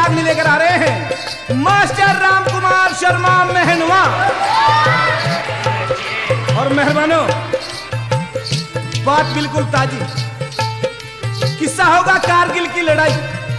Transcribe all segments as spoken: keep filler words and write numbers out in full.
रागनी लेकर आ रहे हैं मास्टर राम कुमार शर्मा मेहनवा। और मेहरबानों, बात बिल्कुल ताजी, किस्सा होगा कारगिल की लड़ाई,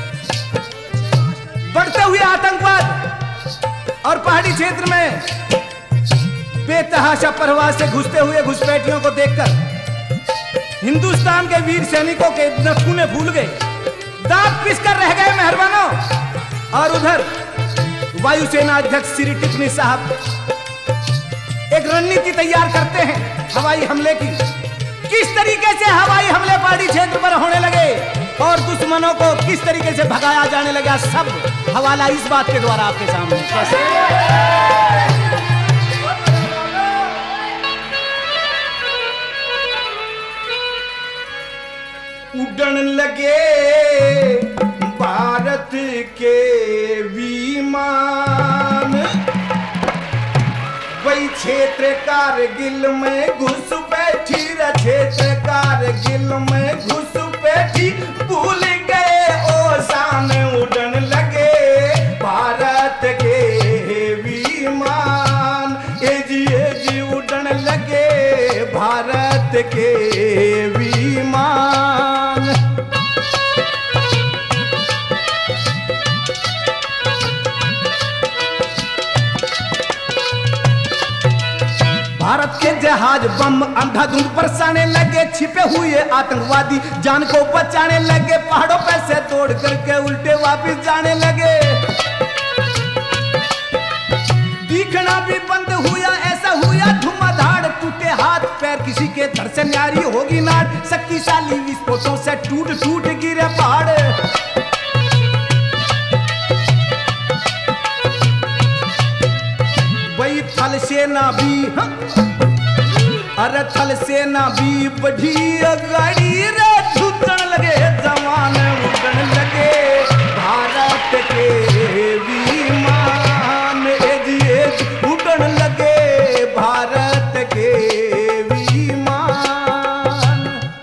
बढ़ते हुए आतंकवाद और पहाड़ी क्षेत्र में बेतहाशा परवाह से घुसते हुए घुसपैठियों को देखकर हिंदुस्तान के वीर सैनिकों के नखूने फूल गए, दांत पिस कर रह गए मेहरबानों। और उधर वायुसेना अध्यक्ष श्री टिप्पणी साहब एक रणनीति तैयार करते हैं हवाई हमले की। किस तरीके से हवाई हमले पहाड़ी क्षेत्र पर होने लगे और दुश्मनों को किस तरीके से भगाया जाने लगा, सब हवाला इस बात के द्वारा आपके सामने। कैसे उड़न लगे भारत के विमान, वही क्षेत्र कारगिल में घुस बैठी, क्षेत्र कारगिल में घुस बैठी, भूल गए ओ शान, उड़न लगे भारत के विमान। ए जी ए जी उड़न लगे भारत के विमान। भारत के जहाज बम अंधाधुंध बरसाने लगे, छिपे हुए आतंकवादी जान को बचाने लगे, पहाड़ों पर से तोड़ करके उल्टे वापस जाने लगे। दिखना भी बंद हुआ, ऐसा हुआ धुआंधार, टूटे हाथ पैर किसी के धड़ से न्यारी होगी नाड़, शक्तिशाली विस्फोटों से टूट टूट गिरे पहाड़। वही थल सेना भी, अरे थल सेना भी बढ़ी गाड़ी रे, छूटन लगे जवान, उड़न लगे भारत के विमान। एज एज उड़न लगे भारत के विमान।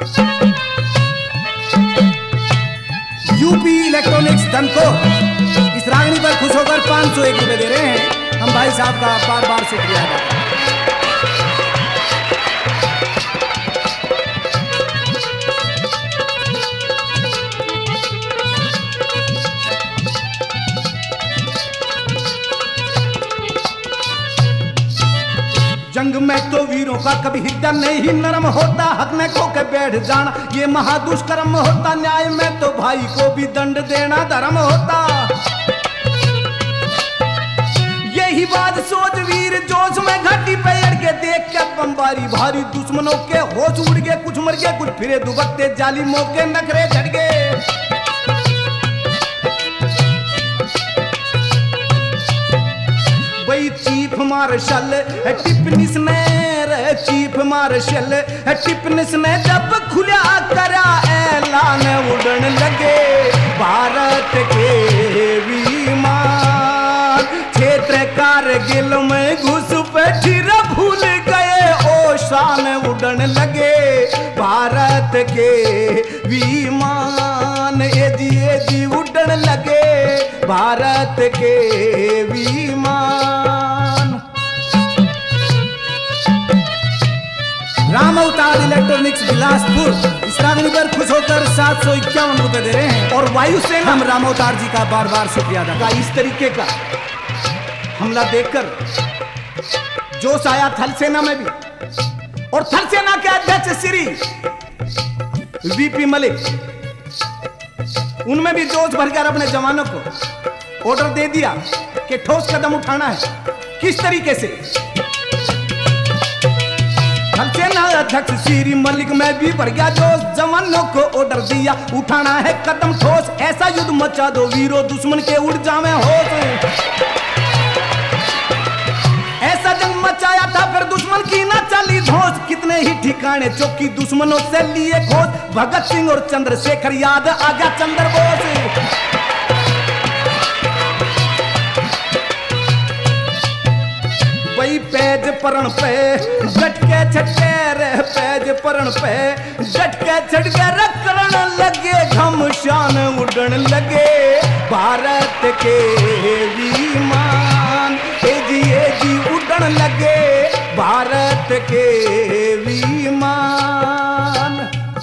यूपी इलेक्ट्रॉनिक्स धन को इस रागनी पर खुश होकर पाँच सौ एक रुपए दे रहे हैं। हम भाई साहब का बार बार शुक्रिया अदा करते हैं। जंग में तो वीरों का कभी हृदय नहीं नरम होता, हक में खो के बैठ जाना ये महादुष्कर्म होता, न्याय में तो भाई को भी दंड देना धर्म होता। यही बात सोच वीर जोश में घाटी पे अड़ के देख के बमबारी भारी, दुश्मनों के होश उड़ गए, कुछ मर गए कुछ फिरे दुबकते, जालिमों के नखरे झड़ गए। वही चीफ मार्शल टिप्पणीस ने रे चीफ मार्शल टिप्पणीस ने जब खुला करा ऐलान, उड़न लगे भारत के विमान। क्षेत्र कारगिल में घुस बैठी भूल गए ओ शान, उड़न लगे भारत के विमान। एजी एजी उड़न लगे भारत के विमान। राम अवतार इलेक्ट्रॉनिक्स बिलासपुर इस रागनी पर खुश होकर सात सौ इक्यावन रुपए दे रहे हैं। और वायुसेना हम राम अवतार जी का बार बार शुक्रिया अदा करते हैं। इस तरीके का हमला देखकर जोश आया थल सेना में भी, और थल सेना के अध्यक्ष श्री वीपी मलिक, उनमें भी जोश भरकर अपने जवानों को ऑर्डर दे दिया कि ठोस कदम उठाना है। किस तरीके से? थल सेना अध्यक्ष श्री मलिक में भी भर गया जोश, जवानों को ऑर्डर दिया उठाना है कदम ठोस, ऐसा युद्ध मचा दो वीरो दुश्मन के उड़ जावे होश। ऐसा जंग मचाया था फिर दुश्मन की ना चली धोस, कितने ही ठिकाने चौकी दुश्मनों से लिए खोज, भगत सिंह और चंद्रशेखर याद आ गया चंद्र बोस। वही पैज परण पे झटके छटके रह पैज परण पे झटके छटके रकरण लगे घमशान उड़न लगे भारत के विमान ए जी ए जी उड़न लगे भारत के विमान।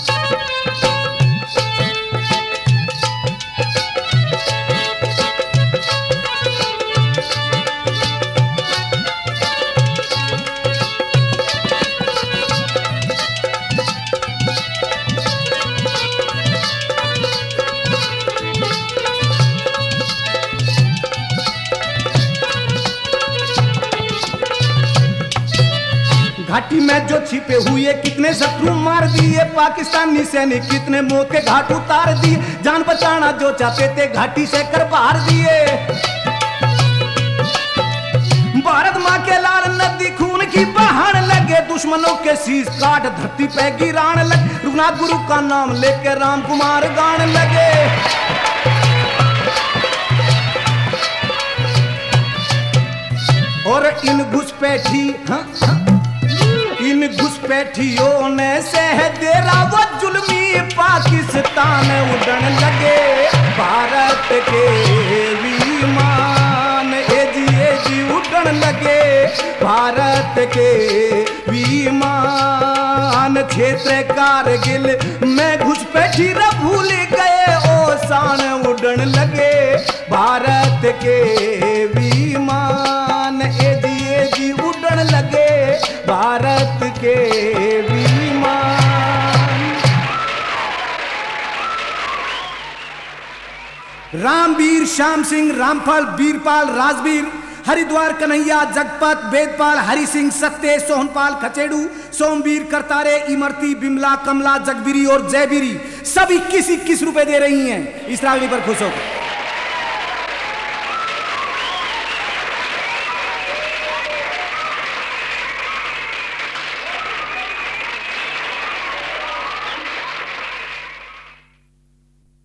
घाटी में जो छिपे हुए कितने शत्रु मार दिए, पाकिस्तानी सैनिक कितने मौत के घाट उतार दिए, जान बचाना जो चाहते थे घाटी से कर बाहर दिए। भारत माँ के लाल नदी खून की बहान लगे, दुश्मनों के शीश काट धरती पे गिरान लगे, रघुनाथ गुरु का नाम लेके राम कुमार गान लगे। और इन घुसपैठी हाँ, हाँ, इन घुसपैठियों ने सह देरा वो जुल्मी पाकिस्तान उड़न लगे भारत के विमान ए जी ए जी उड़न लगे भारत के विमान। क्षेत्र कारगिल में घुसपैठी र भूल गए ओ शान उड़न लगे भारत के विमान ए जी ए जी उड़न लगे भारत के विमान। रामवीर श्याम सिंह रामफल बीरपाल राजवीर हरिद्वार कन्हैया जगपत वेदपाल हरि सिंह सत्य सोहनपाल खचेड़ू सोमवीर करतारे इमरती बिमला कमला जगबीरी और जयबीरी सभी किसी किस रुपए दे रही हैं इस रागनी पर खुश होकर।